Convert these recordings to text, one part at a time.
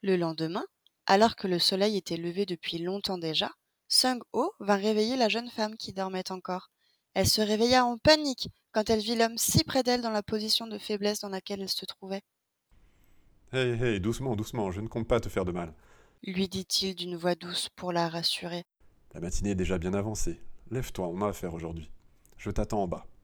Le lendemain, alors que le soleil était levé depuis longtemps déjà, Sung-ho vint réveiller la jeune femme qui dormait encore. Elle se réveilla en panique quand elle vit l'homme si près d'elle dans la position de faiblesse dans laquelle elle se trouvait. Hey, hey, doucement, doucement, je ne compte pas te faire de mal. Lui dit-il d'une voix douce pour la rassurer. La matinée est déjà bien avancée. Lève-toi, on a affaire aujourd'hui. Je t'attends en bas.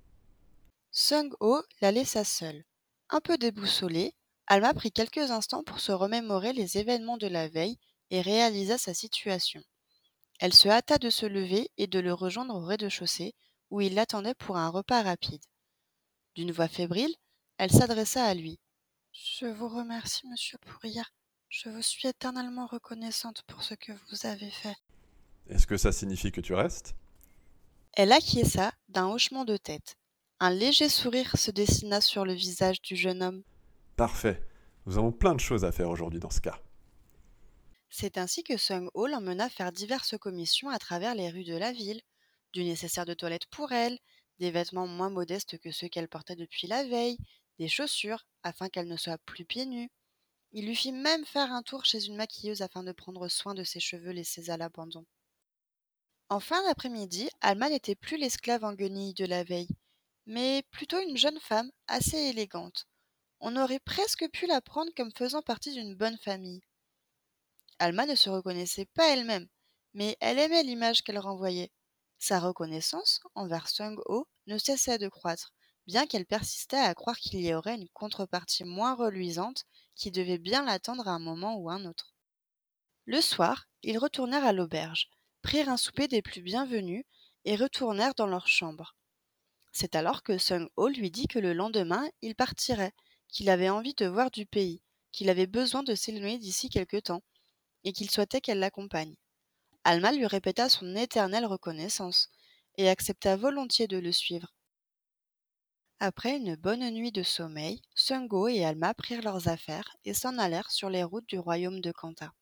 Sung-ho la laissa seule. Un peu déboussolée, Alma prit quelques instants pour se remémorer les événements de la veille et réalisa sa situation. Elle se hâta de se lever et de le rejoindre au rez-de-chaussée, où il l'attendait pour un repas rapide. D'une voix fébrile, elle s'adressa à lui. Je vous remercie, monsieur, pour hier. Je vous suis éternellement reconnaissante pour ce que vous avez fait. Est-ce que ça signifie que tu restes? Elle acquiesça d'un hochement de tête. Un léger sourire se dessina sur le visage du jeune homme. Parfait. Nous avons plein de choses à faire aujourd'hui dans ce cas. C'est ainsi que Sung-ho l'emmena faire diverses commissions à travers les rues de la ville, du nécessaire de toilette pour elle, des vêtements moins modestes que ceux qu'elle portait depuis la veille, des chaussures afin qu'elle ne soit plus pieds nus. Il lui fit même faire un tour chez une maquilleuse afin de prendre soin de ses cheveux laissés à l'abandon. En fin d'après-midi, Alma n'était plus l'esclave en guenilles de la veille, mais plutôt une jeune femme assez élégante. On aurait presque pu la prendre comme faisant partie d'une bonne famille. Alma ne se reconnaissait pas elle-même, mais elle aimait l'image qu'elle renvoyait. Sa reconnaissance envers Sung-ho ne cessait de croître, bien qu'elle persistait à croire qu'il y aurait une contrepartie moins reluisante qui devait bien l'attendre à un moment ou un autre. Le soir, ils retournèrent à l'auberge, prirent un souper des plus bienvenus et retournèrent dans leur chambre. C'est alors que Sung-ho lui dit que le lendemain, il partirait, qu'il avait envie de voir du pays, qu'il avait besoin de s'éloigner d'ici quelque temps, et qu'il souhaitait qu'elle l'accompagne. Alma lui répéta son éternelle reconnaissance, et accepta volontiers de le suivre. Après une bonne nuit de sommeil, Sung-ho et Alma prirent leurs affaires et s'en allèrent sur les routes du royaume de Kanta.